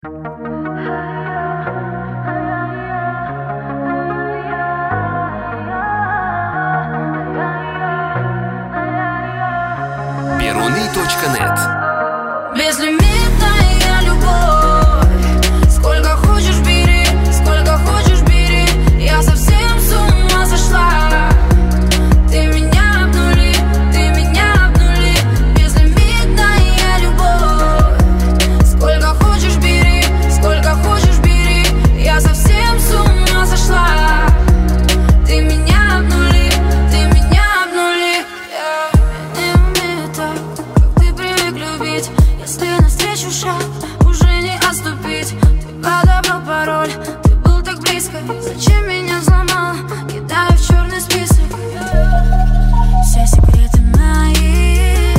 Перуны.нет. Безлимитная любовь, сколько хочешь бери, сколько хочешь бери. Я совсем с ума сошла. Ты меня обнули, ты меня обнули. Безлимитная любовь, сколько хочешь бери, сколько хочешь бери. Я совсем с ума сошла. Ты меня обнули, ты меня обнули. Я не умею так, как ты привык любить. Если навстречу шаг, уже не отступить. Ты подобрал пароль, ты был так близко. Зачем меня взломал, кидаю в черный список. Все секреты мои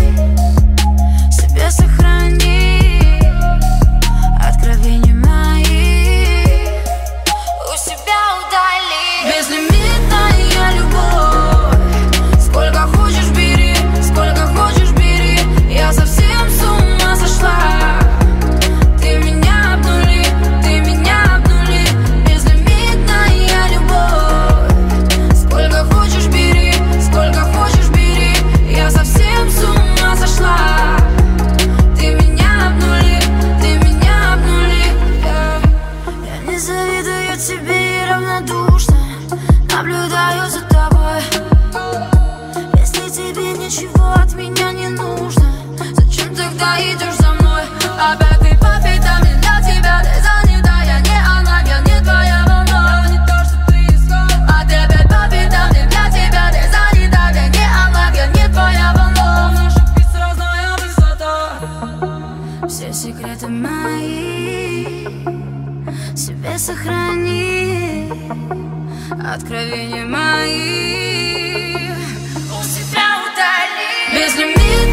себе сохрани. Откровения мои у себя удали. Безлимитная любовь, сколько хочешь бери, сколько хочешь бери. Я совсем с ума сошла. Ты меня обнули, ты меня обнули. Безлимитная любовь, сколько хочешь бери, сколько хочешь бери. Я совсем с ума сошла. Ты меня обнули, ты меня обнули. Я не завидую тебе и равнодушна наблюдаю за тобой. Если тебе ничего от меня не нужно, зачем тогда идешь за мной? Опять ты по пятам, не для тебя, ты занята. Я не она, я не твоя волна. Не то, что ты искал. А ты опять по пятам, не для тебя, ты занята. Я не она, я не твоя волна. В наших пиц разная высота. Все секреты мои себе сохрани. Откровения мои у себя удали. Безлимитная